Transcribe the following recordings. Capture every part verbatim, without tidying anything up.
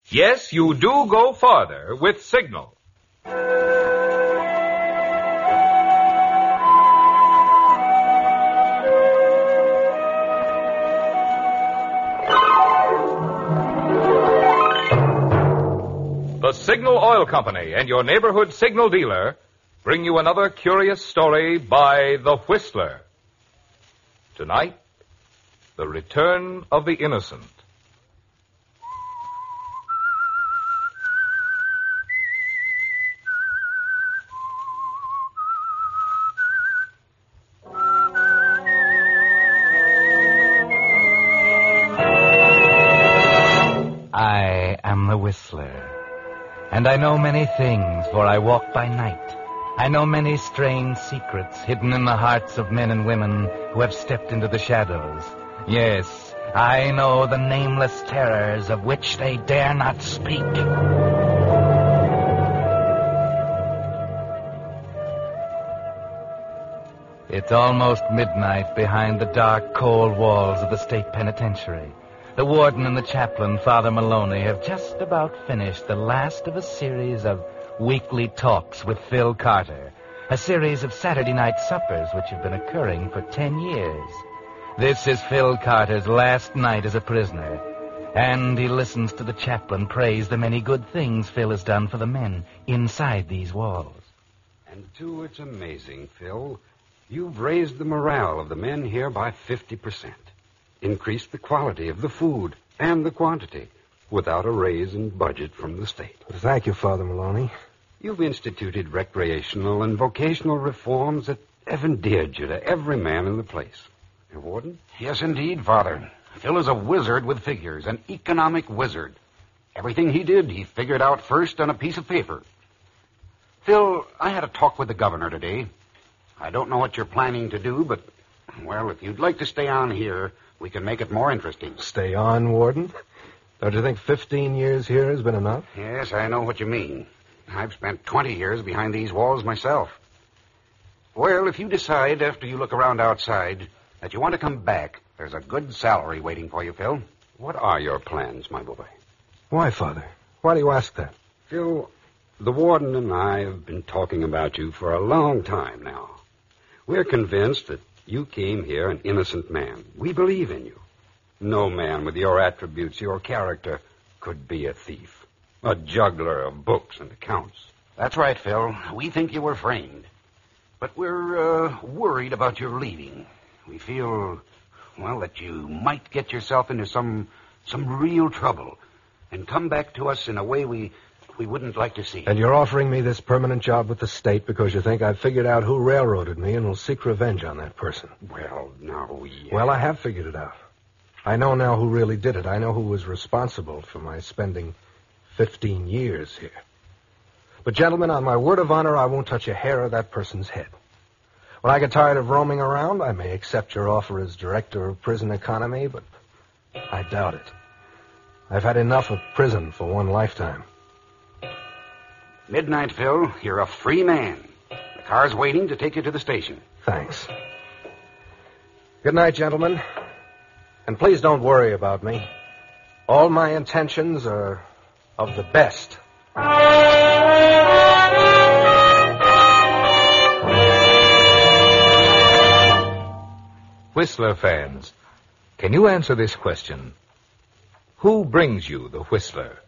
Yes, you do go farther with Signal. The Signal Oil Company and your neighborhood Signal dealer bring you another curious story by The Whistler. Tonight, The Return of the Innocent. I am the Whistler. And I know many things, for I walk by night. I know many strange secrets hidden in the hearts of men and women who have stepped into the shadows. Yes, I know the nameless terrors of which they dare not speak. It's almost midnight behind the dark, cold walls of the state penitentiary. The warden and the chaplain, Father Maloney, have just about finished the last of a series of weekly talks with Phil Carter, a series of Saturday night suppers which have been occurring for ten years. This is Phil Carter's last night as a prisoner, and he listens to the chaplain praise the many good things Phil has done for the men inside these walls. And, too, it's amazing, Phil. You've raised the morale of the men here by fifty percent. Increased the quality of the food and the quantity without a raise in budget from the state. Thank you, Father Maloney. You've instituted recreational and vocational reforms that have endeared you to every man in the place. Your warden? Yes, indeed, Father. Phil is a wizard with figures, an economic wizard. Everything he did, he figured out first on a piece of paper. Phil, I had a talk with the governor today. I don't know what you're planning to do, but, well, if you'd like to stay on here, we can make it more interesting. Stay on, Warden? Don't you think fifteen years here has been enough? Yes, I know what you mean. I've spent twenty years behind these walls myself. Well, if you decide after you look around outside that you want to come back, there's a good salary waiting for you, Phil. What are your plans, my boy? Why, Father? Why do you ask that? Phil, the warden and I have been talking about you for a long time now. We're convinced that you came here an innocent man. We believe in you. No man with your attributes, your character, could be a thief, a juggler of books and accounts. That's right, Phil. We think you were framed. But we're uh, worried about your leaving. We feel, well, that you might get yourself into some some real trouble and come back to us in a way we... we wouldn't like to see. And you're offering me this permanent job with the state because you think I've figured out who railroaded me and will seek revenge on that person. Well, now we... Well, I have figured it out. I know now who really did it. I know who was responsible for my spending fifteen years here. But, gentlemen, on my word of honor, I won't touch a hair of that person's head. When I get tired of roaming around, I may accept your offer as director of prison economy, but I doubt it. I've had enough of prison for one lifetime. Midnight, Phil. You're a free man. The car's waiting to take you to the station. Thanks. Good night, gentlemen. And please don't worry about me. All my intentions are of the best. Whistler fans, can you answer this question? Who brings you the Whistler?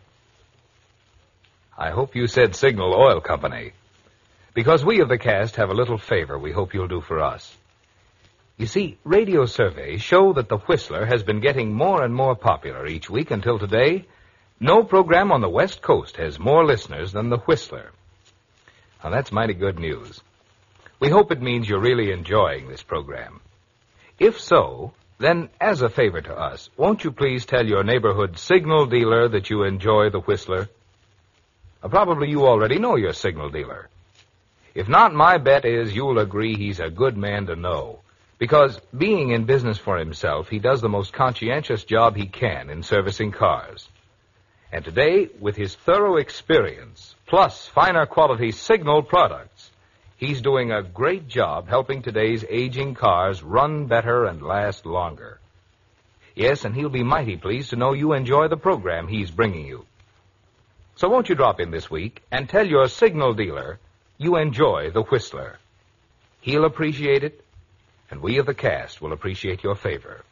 I hope you said Signal Oil Company, because we of the cast have a little favor we hope you'll do for us. You see, radio surveys show that the Whistler has been getting more and more popular each week until today. No program on the West Coast has more listeners than the Whistler. Now, that's mighty good news. We hope it means you're really enjoying this program. If so, then as a favor to us, won't you please tell your neighborhood signal dealer that you enjoy the Whistler? Uh, probably you already know your signal dealer. If not, my bet is you'll agree he's a good man to know. Because being in business for himself, he does the most conscientious job he can in servicing cars. And today, with his thorough experience, plus finer quality signal products, he's doing a great job helping today's aging cars run better and last longer. Yes, and he'll be mighty pleased to know you enjoy the program he's bringing you. So won't you drop in this week and tell your signal dealer you enjoy the Whistler. He'll appreciate it, and we of the cast will appreciate your favor.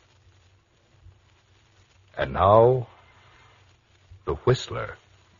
And now, the Whistler.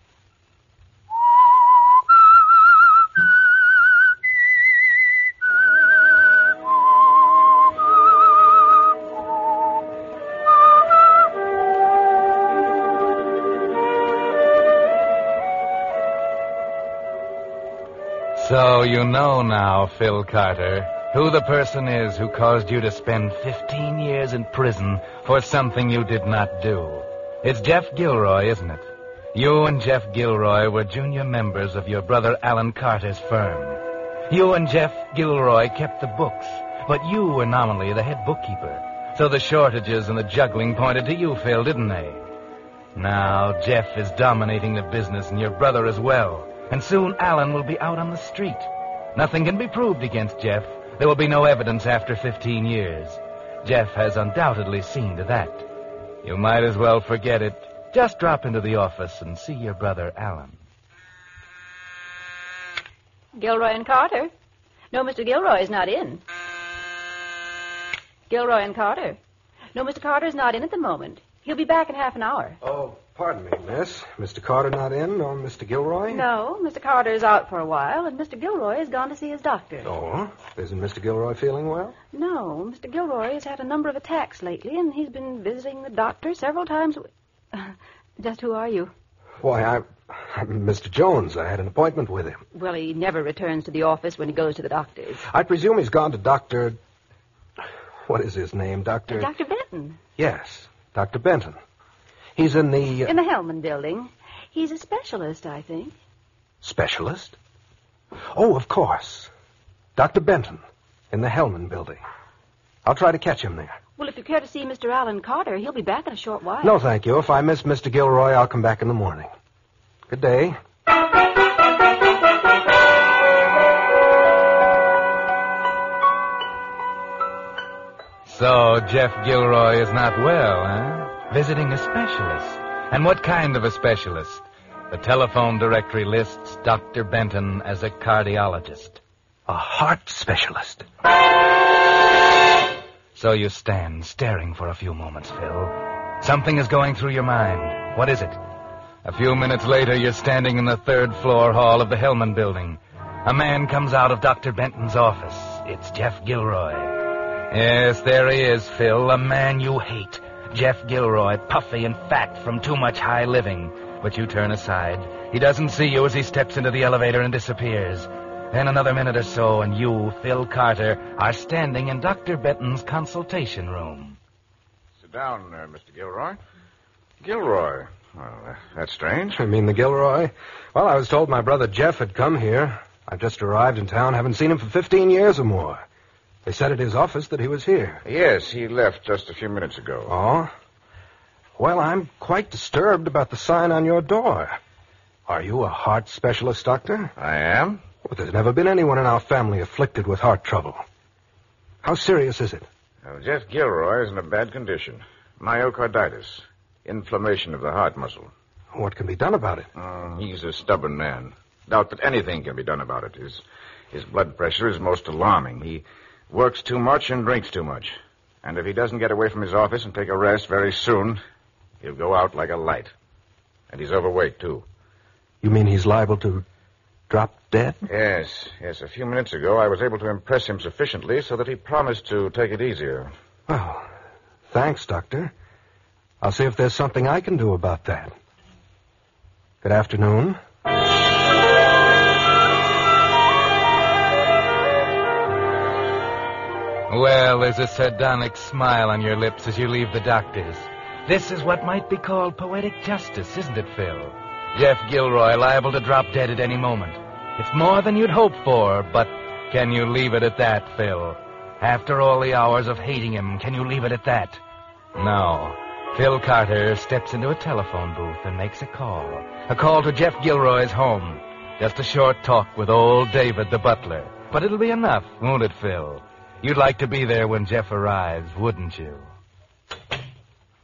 So you know now, Phil Carter, who the person is who caused you to spend fifteen years in prison for something you did not do. It's Jeff Gilroy, isn't it? You and Jeff Gilroy were junior members of your brother Alan Carter's firm. You and Jeff Gilroy kept the books, but you were nominally the head bookkeeper. So the shortages and the juggling pointed to you, Phil, didn't they? Now Jeff is dominating the business and your brother as well. And soon Alan will be out on the street. Nothing can be proved against Jeff. There will be no evidence after fifteen years. Jeff has undoubtedly seen to that. You might as well forget it. Just drop into the office and see your brother Alan. Gilroy and Carter. No, Mister Gilroy is not in. Gilroy and Carter. No, Mister Carter's not in at the moment. He'll be back in half an hour. Oh, pardon me, miss. Mister Carter not in, nor Mister Gilroy? No, Mister Carter is out for a while, and Mister Gilroy has gone to see his doctor. Oh, isn't Mister Gilroy feeling well? No, Mister Gilroy has had a number of attacks lately, and he's been visiting the doctor several times. Uh, just who are you? Why, I, I'm Mister Jones. I had an appointment with him. Well, he never returns to the office when he goes to the doctor's. I presume he's gone to Doctor... What is his name, Doctor... Doctor Benton. Yes, Doctor Benton. He's in the... Uh... In the Hellman building. He's a specialist, I think. Specialist? Oh, of course. Doctor Benton, in the Hellman building. I'll try to catch him there. Well, if you care to see Mister Alan Carter, he'll be back in a short while. No, thank you. If I miss Mister Gilroy, I'll come back in the morning. Good day. So Jeff Gilroy is not well, huh? Visiting a specialist. And what kind of a specialist? The telephone directory lists Doctor Benton as a cardiologist. A heart specialist. So you stand staring for a few moments, Phil. Something is going through your mind. What is it? A few minutes later, you're standing in the third floor hall of the Hellman building. A man comes out of Doctor Benton's office. It's Jeff Gilroy. Yes, there he is, Phil, a man you hate. Jeff Gilroy, puffy and fat from too much high living. But you turn aside. He doesn't see you as he steps into the elevator and disappears. Then another minute or so, and you, Phil Carter, are standing in Doctor Benton's consultation room. Sit down, uh, Mister Gilroy. Gilroy? Well, uh, that's strange. I mean the Gilroy? Well, I was told my brother Jeff had come here. I've just arrived in town, haven't seen him for fifteen years or more. They said at his office that he was here. Yes, he left just a few minutes ago. Oh? Well, I'm quite disturbed about the sign on your door. Are you a heart specialist, Doctor? I am. Well, there's never been anyone in our family afflicted with heart trouble. How serious is it? Well, Jeff Gilroy is in a bad condition. Myocarditis. Inflammation of the heart muscle. What can be done about it? Uh, he's a stubborn man. Doubt that anything can be done about it. His, his blood pressure is most alarming. He works too much and drinks too much. And if he doesn't get away from his office and take a rest very soon, he'll go out like a light. And he's overweight, too. You mean he's liable to drop dead? Yes, yes. A few minutes ago, I was able to impress him sufficiently so that he promised to take it easier. Well, thanks, Doctor. I'll see if there's something I can do about that. Good afternoon. Well, there's a sardonic smile on your lips as you leave the doctor's. This is what might be called poetic justice, isn't it, Phil? Jeff Gilroy liable to drop dead at any moment. It's more than you'd hope for, but can you leave it at that, Phil? After all the hours of hating him, can you leave it at that? No. Phil Carter steps into a telephone booth and makes a call. A call to Jeff Gilroy's home. Just a short talk with old David the butler. But it'll be enough, won't it, Phil? You'd like to be there when Jeff arrives, wouldn't you?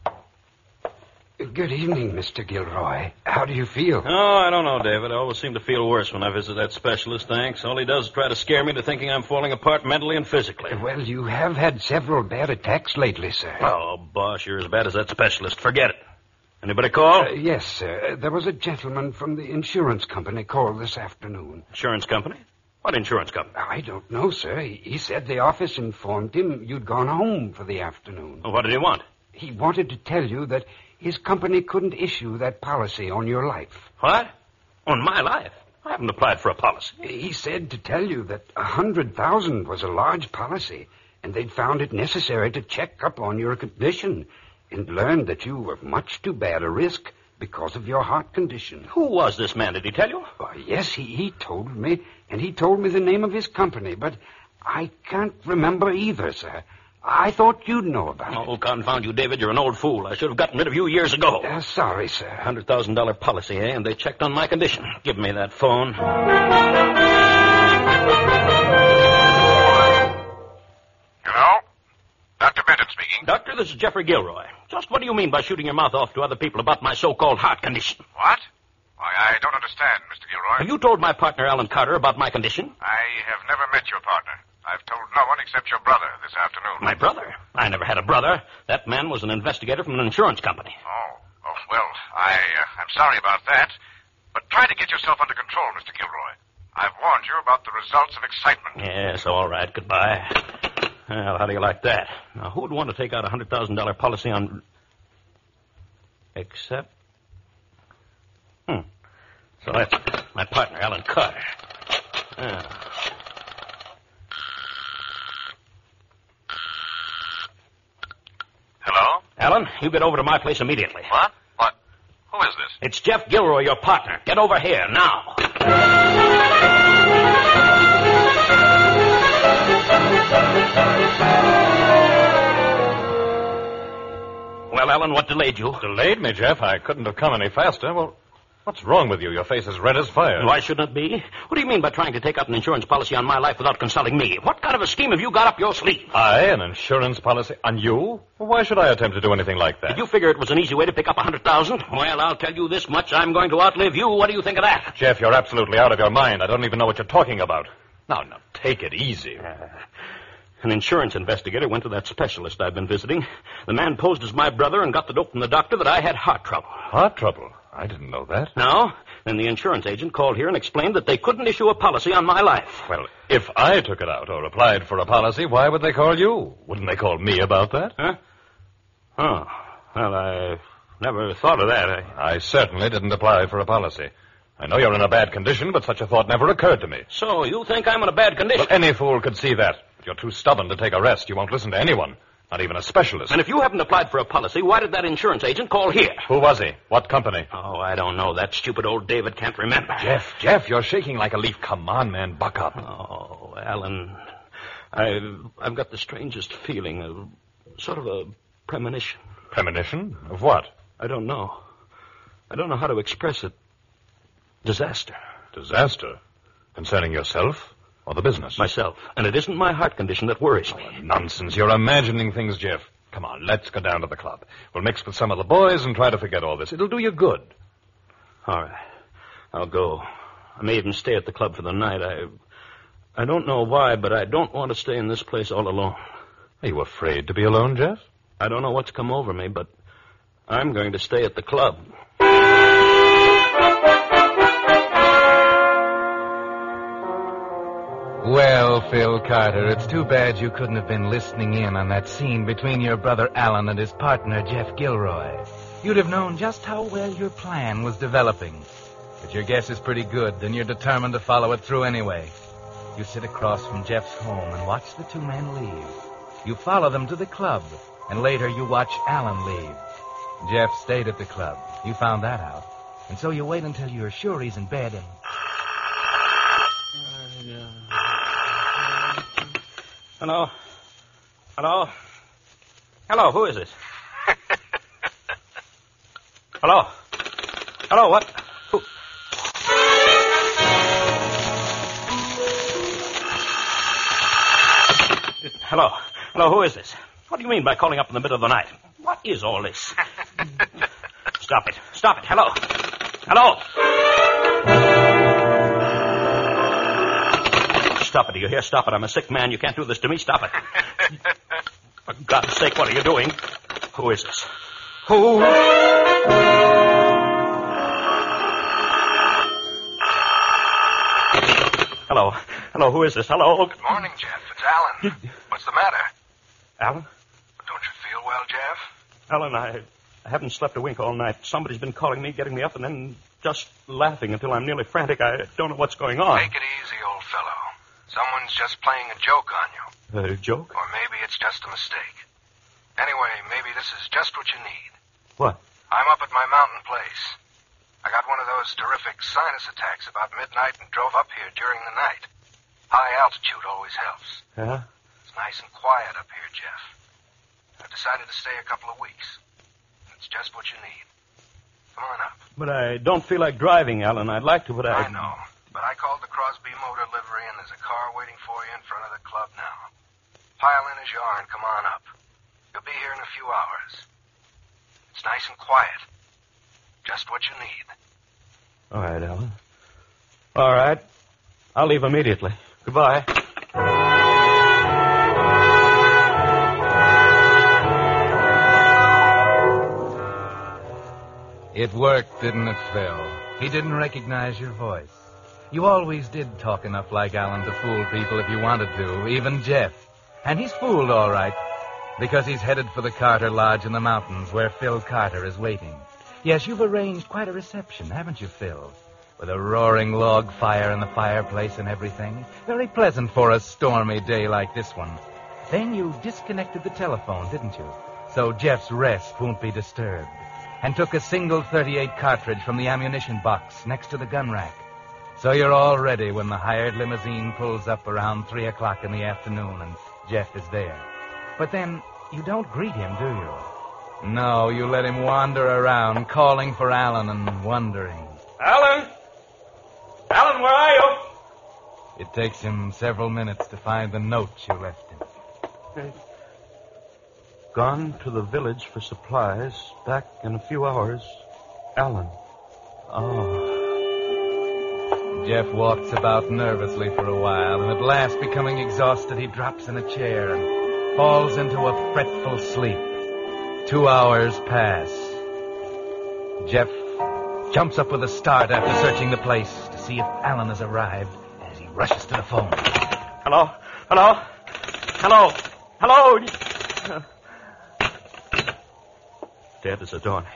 good evening, Mister Gilroy. How do you feel? Oh, I don't know, David. I always seem to feel worse when I visit that specialist, thanks. All he does is try to scare me into thinking I'm falling apart mentally and physically. Well, you have had several bad attacks lately, sir. Oh, boss, you're as bad as that specialist. Forget it. Anybody call? Uh, yes, sir. There was a gentleman from the insurance company called this afternoon. Insurance company? What insurance company? I don't know, sir. He, he said the office informed him you'd gone home for the afternoon. Well, what did he want? He wanted to tell you that his company couldn't issue that policy on your life. What? On my life? I haven't applied for a policy. He said to tell you that a hundred thousand was a large policy, and they'd found it necessary to check up on your condition and learned that you were much too bad a risk because of your heart condition. Who was this man? Did he tell you? Oh, yes, he, he told me, and he told me the name of his company, but I can't remember either, sir. I thought you'd know about it. Oh, confound you, David. You're an old fool. I should have gotten rid of you years ago. Uh, sorry, sir. one hundred thousand dollars policy, eh? And they checked on my condition. Give me that phone. Hello? Doctor Benton speaking. Doctor, this is Jeffrey Gilroy. Just what do you mean by shooting your mouth off to other people about my so-called heart condition? What? Why, I don't understand, Mister Gilroy. Have you told my partner, Alan Carter, about my condition? I have never met your partner. I've told no one except your brother this afternoon. My brother? I never had a brother. That man was an investigator from an insurance company. Oh, oh well, I, uh, I'm sorry about that. But try to get yourself under control, Mister Gilroy. I've warned you about the results of excitement. Yes, all right. Goodbye. Well, how do you like that? Now, who would want to take out a one hundred thousand dollars policy on... Except... Hmm. So that's my partner, Alan Carter. Ah. Hello? Alan, you get over to my place immediately. What? What? Who is this? It's Jeff Gilroy, your partner. Get over here, now. Well, Alan, what delayed you? Delayed me, Jeff? I couldn't have come any faster. Well, what's wrong with you? Your face is red as fire. Why shouldn't it be? What do you mean by trying to take out an insurance policy on my life without consulting me? What kind of a scheme have you got up your sleeve? I, an insurance policy on you? Well, why should I attempt to do anything like that? Did you figure it was an easy way to pick up a hundred thousand? Well, I'll tell you this much. I'm going to outlive you. What do you think of that? Jeff, you're absolutely out of your mind. I don't even know what you're talking about. Now, now, take it easy. Uh, An insurance investigator went to that specialist I've been visiting. The man posed as my brother and got the dope from the doctor that I had heart trouble. Heart trouble? I didn't know that. No? Then the insurance agent called here and explained that they couldn't issue a policy on my life. Well, if I took it out or applied for a policy, why would they call you? Wouldn't they call me about that? Huh? Oh. Well, I never thought of that. I... I certainly didn't apply for a policy. I know you're in a bad condition, but such a thought never occurred to me. So you think I'm in a bad condition? Well, any fool could see that. You're too stubborn to take a rest. You won't listen to anyone, not even a specialist. And if you haven't applied for a policy, why did that insurance agent call here? Who was he? What company? Oh, I don't know. That stupid old David can't remember. Jeff, Jeff, you're shaking like a leaf. Come on, man, buck up. Oh, Alan, I've, I've got the strangest feeling, a, sort of a premonition. Premonition? Of what? I don't know. I don't know how to express it. Disaster. Disaster? Concerning yourself? Or the business? Myself. And it isn't my heart condition that worries me. Oh, nonsense. You're imagining things, Jeff. Come on, let's go down to the club. We'll mix with some of the boys and try to forget all this. It'll do you good. All right. I'll go. I may even stay at the club for the night. I I don't know why, but I don't want to stay in this place all alone. Are you afraid to be alone, Jeff? I don't know what's come over me, but I'm going to stay at the club. Well, Phil Carter, it's too bad you couldn't have been listening in on that scene between your brother Alan and his partner, Jeff Gilroy. You'd have known just how well your plan was developing. If your guess is pretty good, then you're determined to follow it through anyway. You sit across from Jeff's home and watch the two men leave. You follow them to the club, and later you watch Alan leave. Jeff stayed at the club. You found that out. And so you wait until you're sure he's in bed and... Hello? Hello? Hello, who is this? Hello? Hello, what? Who? Hello? Hello, who is this? What do you mean by calling up in the middle of the night? What is all this? Stop it. Stop it. Hello. Hello. Stop it. Do you hear? Stop it. I'm a sick man. You can't do this to me. Stop it. For God's sake, what are you doing? Who is this? Who? Hello. Hello, who is this? Hello. Good morning, Jeff. It's Alan. What's the matter? Alan? Don't you feel well, Jeff? Alan, I, I haven't slept a wink all night. Somebody's been calling me, getting me up, and then just laughing until I'm nearly frantic. I don't know what's going on. Take it easy, old fellow. Someone's just playing a joke on you. A joke? Or maybe it's just a mistake. Anyway, maybe this is just what you need. What? I'm up at my mountain place. I got one of those terrific sinus attacks about midnight and drove up here during the night. High altitude always helps. Yeah? It's nice and quiet up here, Jeff. I've decided to stay a couple of weeks. It's just what you need. Come on up. But I don't feel like driving, Alan. I'd like to, but I... I know. But I called the Crosby Motor Livery, and there's a car waiting for you in front of the club now. Pile in as you are and come on up. You'll be here in a few hours. It's nice and quiet. Just what you need. All right, Alan. All right. I'll leave immediately. Goodbye. It worked, didn't it, Phil? He didn't recognize your voice. You always did talk enough like Alan to fool people if you wanted to, even Jeff. And he's fooled all right, because he's headed for the Carter Lodge in the mountains where Phil Carter is waiting. Yes, you've arranged quite a reception, haven't you, Phil? With a roaring log fire in the fireplace and everything. Very pleasant for a stormy day like this one. Then you disconnected the telephone, didn't you? So Jeff's rest won't be disturbed. And took a single thirty-eight cartridge from the ammunition box next to the gun rack. So you're all ready when the hired limousine pulls up around three o'clock in the afternoon and Jeff is there. But then you don't greet him, do you? No, you let him wander around, calling for Alan and wondering. Alan? Alan, where are you? It takes him several minutes to find the note you left him. Hey. Gone to the village for supplies. Back in a few hours. Alan. Oh. Jeff walks about nervously for a while, and at last, becoming exhausted, he drops in a chair and falls into a fretful sleep. Two hours pass. Jeff jumps up with a start after searching the place to see if Alan has arrived as he rushes to the phone. Hello? Hello? Hello? Hello? Uh, dead as a doornail.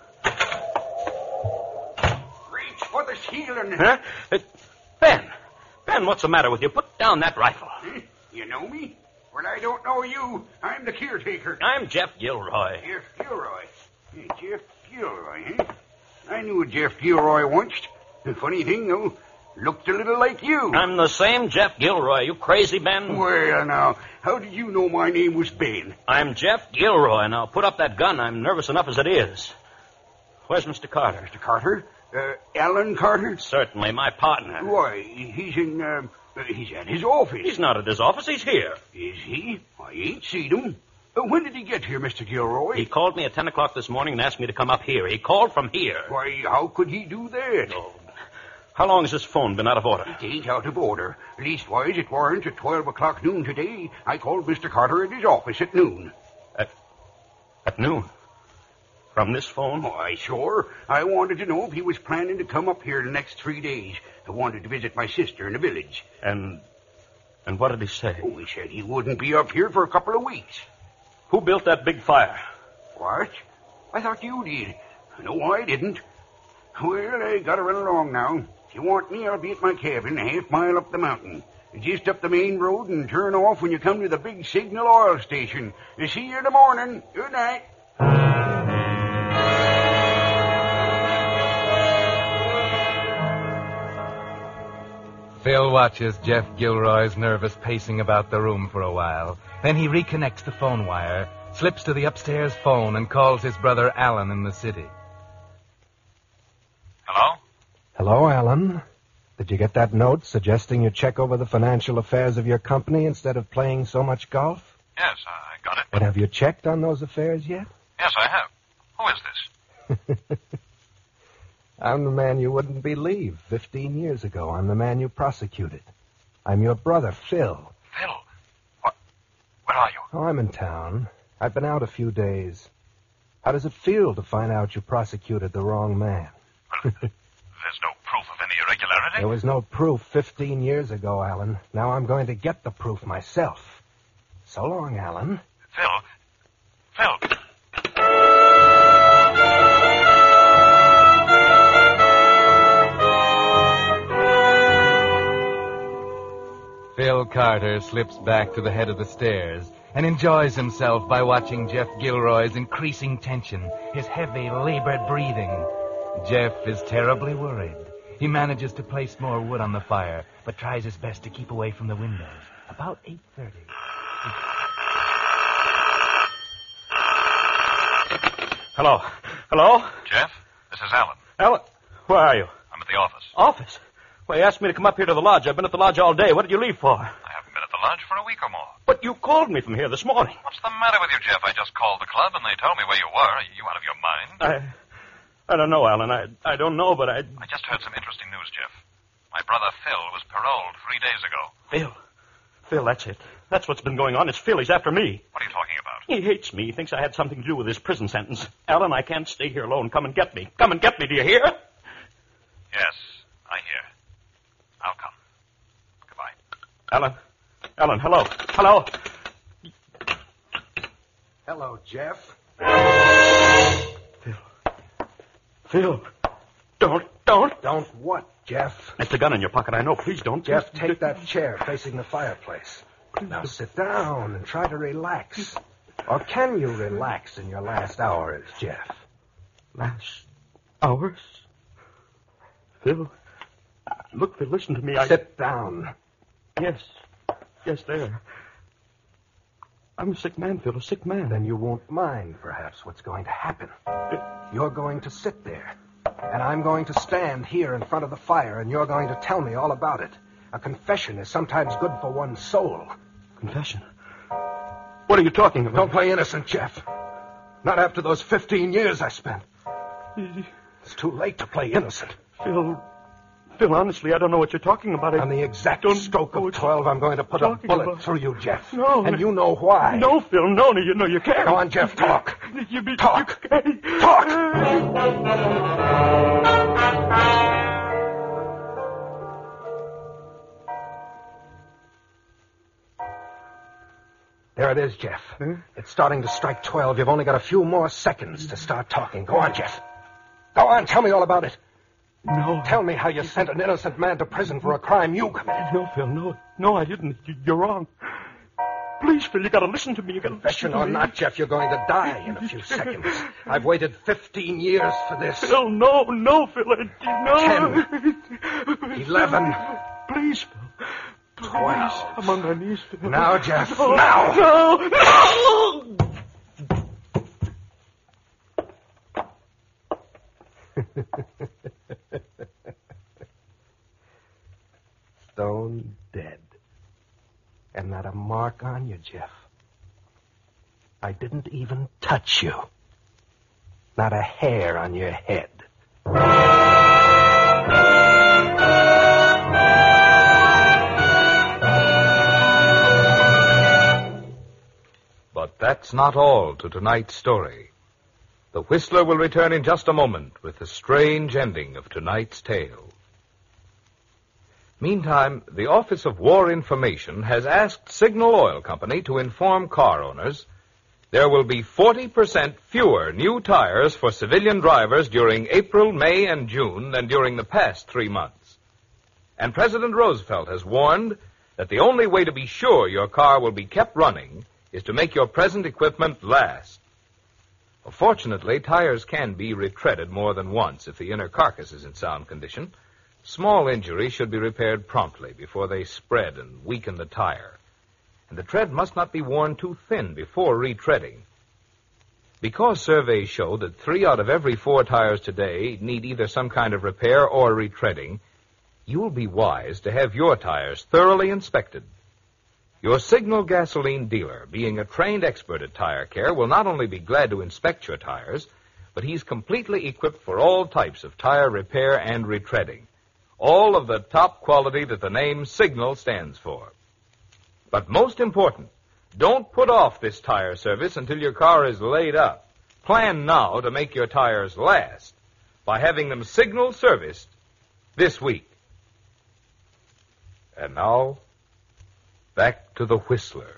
Reach for the ceiling. Huh? Uh, Ben! Ben, what's the matter with you? Put down that rifle. Huh? You know me? Well, I don't know you. I'm the caretaker. I'm Jeff Gilroy. Jeff Gilroy. Hey, Jeff Gilroy, eh? I knew a Jeff Gilroy once. The funny thing, though, looked a little like you. I'm the same Jeff Gilroy. You crazy, Ben? Well, now, how did you know my name was Ben? I'm Jeff Gilroy. Now, put up that gun. I'm nervous enough as it is. Where's Mister Carter? Mister Carter? Uh, Alan Carter? Certainly, my partner. Why, he's in, um, uh, he's at his office. He's not at his office. He's here. Is he? I ain't seen him. Uh, when did he get here, Mister Gilroy? He called me at ten o'clock this morning and asked me to come up here. He called from here. Why, how could he do that? Oh. How long has this phone been out of order? It ain't out of order. Leastwise, it weren't at twelve o'clock noon today. I called Mister Carter at his office at noon. At, at noon? From this phone? Why, sure. I wanted to know if he was planning to come up here the next three days. I wanted to visit my sister in the village. And, and what did he say? Oh, he said he wouldn't be up here for a couple of weeks. Who built that big fire? What? I thought you did. No, I didn't. Well, I gotta run along now. If you want me, I'll be at my cabin a half mile up the mountain. Just up the main road and turn off when you come to the big Signal oil station. See you in the morning. Good night. Phil watches Jeff Gilroy's nervous pacing about the room for a while. Then he reconnects the phone wire, slips to the upstairs phone, and calls his brother Alan in the city. Hello? Hello, Alan. Did you get that note suggesting you check over the financial affairs of your company instead of playing so much golf? Yes, I got it. And have you checked on those affairs yet? Yes, I have. Who is this? I'm the man you wouldn't believe fifteen years ago. I'm the man you prosecuted. I'm your brother, Phil. Phil? What? Where are you? Oh, I'm in town. I've been out a few days. How does it feel to find out you prosecuted the wrong man? Well, there's no proof of any irregularity. There was no proof fifteen years ago, Alan. Now I'm going to get the proof myself. So long, Alan. Phil? Phil? Phil Carter slips back to the head of the stairs and enjoys himself by watching Jeff Gilroy's increasing tension, his heavy, labored breathing. Jeff is terribly worried. He manages to place more wood on the fire, but tries his best to keep away from the windows. About eight thirty. Hello. Hello? Jeff, this is Alan. Alan, where are you? I'm at the office. Office? Well, you asked me to come up here to the lodge. I've been at the lodge all day. What did you leave for? I haven't been at the lodge for a week or more. But you called me from here this morning. What's the matter with you, Jeff? I just called the club and they told me where you were. Are you out of your mind? I... I don't know, Alan. I I don't know, but I... I just heard some interesting news, Jeff. My brother Phil was paroled three days ago. Phil. Phil, that's it. That's what's been going on. It's Phil. He's after me. What are you talking about? He hates me. He thinks I had something to do with his prison sentence. Alan, I can't stay here alone. Come and get me. Come and get me. Do you hear? Yes, I hear. I'll come. Goodbye. Alan. Alan, hello. Hello. Hello, Jeff. Phil. Phil. Don't, don't. Don't what, Jeff? That's the gun in your pocket. I know. Please don't. Jeff, take that chair facing the fireplace. Now sit down and try to relax. Or can you relax in your last hours, Jeff? Last hours? Phil. Look, Phil, listen to me. I... Sit down. Yes. Yes, there. I'm a sick man, Phil, a sick man. Then you won't mind, perhaps, what's going to happen. It... You're going to sit there, and I'm going to stand here in front of the fire, and you're going to tell me all about it. A confession is sometimes good for one's soul. Confession? What are you talking about? Don't play innocent, Jeff. Not after those fifteen years I spent. It's too late to play innocent. Phil... Phil, honestly, I don't know what you're talking about. I On the exact don't stroke know of twelve, I'm going to put a bullet about. through you, Jeff. No. And you know why. No, Phil, no, no, you know you can't. Go on, Jeff, talk. You be, Talk. You can't. Talk. There it is, Jeff. Huh? It's starting to strike twelve. You've only got a few more seconds to start talking. Go on, Jeff. Go on, tell me all about it. No. Tell me how you sent an innocent man to prison for a crime you committed. No, Phil, no. No, I didn't. You- You're wrong. Please, Phil, you gotta listen to me. You gotta Confession listen to or me. not, Jeff, you're going to die in a few seconds. I've waited fifteen years for this. Phil, no, no, Phil, I, no. Ten. Eleven. Please, Phil. Please. Twelve. I'm on my knees, Phil. Now, Jeff, No, now. No, no. Stone dead. And not a mark on you, Jeff. I didn't even touch you. Not a hair on your head. But that's not all to tonight's story. The Whistler will return in just a moment with the strange ending of tonight's tale. Meantime, the Office of War Information has asked Signal Oil Company to inform car owners there will be forty percent fewer new tires for civilian drivers during April, May, and June than during the past three months. And President Roosevelt has warned that the only way to be sure your car will be kept running is to make your present equipment last. Well, fortunately, tires can be retreaded more than once if the inner carcass is in sound condition. Small injuries should be repaired promptly before they spread and weaken the tire. And the tread must not be worn too thin before retreading. Because surveys show that three out of every four tires today need either some kind of repair or retreading, you'll be wise to have your tires thoroughly inspected. Your Signal gasoline dealer, being a trained expert at tire care, will not only be glad to inspect your tires, but he's completely equipped for all types of tire repair and retreading. All of the top quality that the name Signal stands for. But most important, don't put off this tire service until your car is laid up. Plan now to make your tires last by having them Signal serviced this week. And now, back to the Whistler.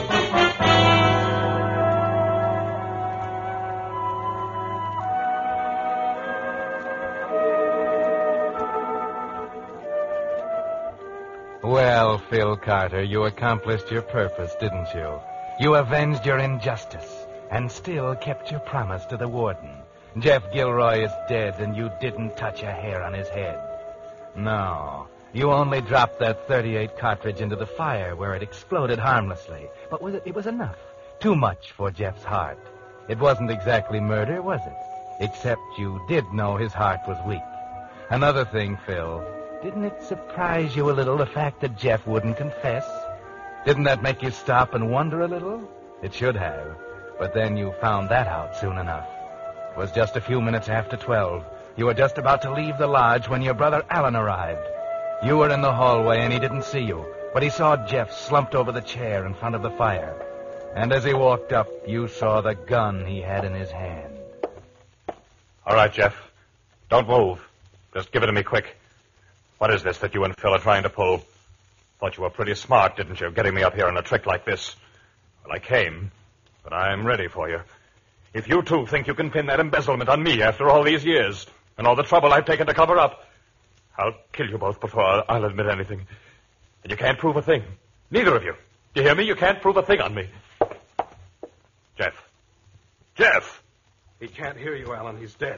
Well, Phil Carter, you accomplished your purpose, didn't you? You avenged your injustice and still kept your promise to the warden. Jeff Gilroy is dead, and you didn't touch a hair on his head. No, you only dropped that thirty-eight cartridge into the fire where it exploded harmlessly. But was it, it was enough. Too much for Jeff's heart. It wasn't exactly murder, was it? Except you did know his heart was weak. Another thing, Phil, didn't it surprise you a little, the fact that Jeff wouldn't confess? Didn't that make you stop and wonder a little? It should have. But then you found that out soon enough. It was just a few minutes after twelve. You were just about to leave the lodge when your brother Alan arrived. You were in the hallway and he didn't see you, but he saw Jeff slumped over the chair in front of the fire. And as he walked up, you saw the gun he had in his hand. All right, Jeff. Don't move. Just give it to me quick. What is this that you and Phil are trying to pull? Thought you were pretty smart, didn't you, getting me up here in a trick like this? Well, I came, but I'm ready for you. If you two think you can pin that embezzlement on me after all these years and all the trouble I've taken to cover up, I'll kill you both before I'll admit anything. And you can't prove a thing. Neither of you. You hear me? You can't prove a thing on me. Jeff. Jeff! He can't hear you, Alan. He's dead.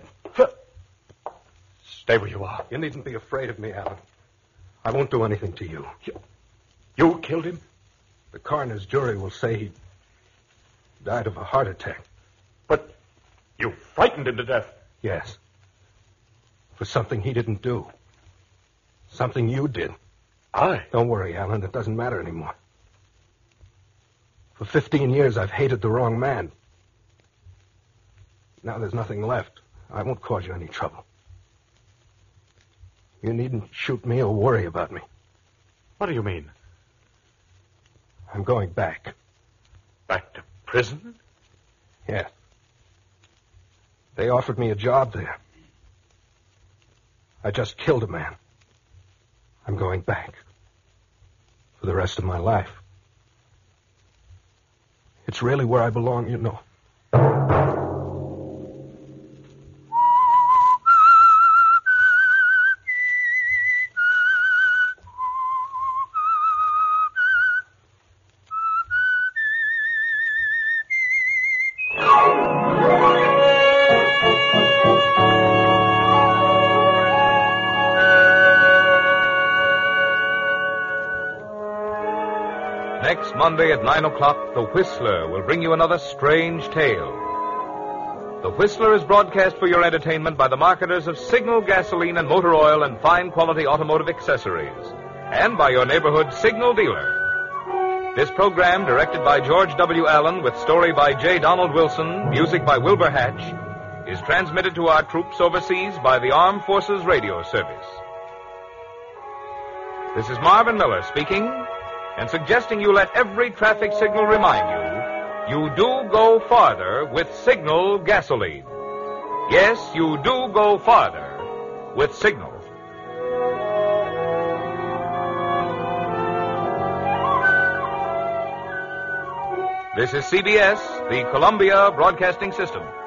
Stay where you are. You needn't be afraid of me, Alan. I won't do anything to you. You, you killed him? The coroner's jury will say he died of a heart attack. But you frightened him to death. Yes. For something he didn't do. Something you did. I? Don't worry, Alan. It doesn't matter anymore. For fifteen years, I've hated the wrong man. Now there's nothing left. I won't cause you any trouble. You needn't shoot me or worry about me. What do you mean? I'm going back. Back to prison? Yes. They offered me a job there. I just killed a man. I'm going back. For the rest of my life. It's really where I belong, you know. Next Monday at nine o'clock, The Whistler will bring you another strange tale. The Whistler is broadcast for your entertainment by the marketers of Signal gasoline and motor oil and fine quality automotive accessories, and by your neighborhood Signal dealer. This program, directed by George W. Allen with story by J. Donald Wilson, music by Wilbur Hatch, is transmitted to our troops overseas by the Armed Forces Radio Service. This is Marvin Miller speaking, and suggesting you let every traffic signal remind you, you do go farther with Signal gasoline. Yes, you do go farther with Signal. This is C B S, the Columbia Broadcasting System.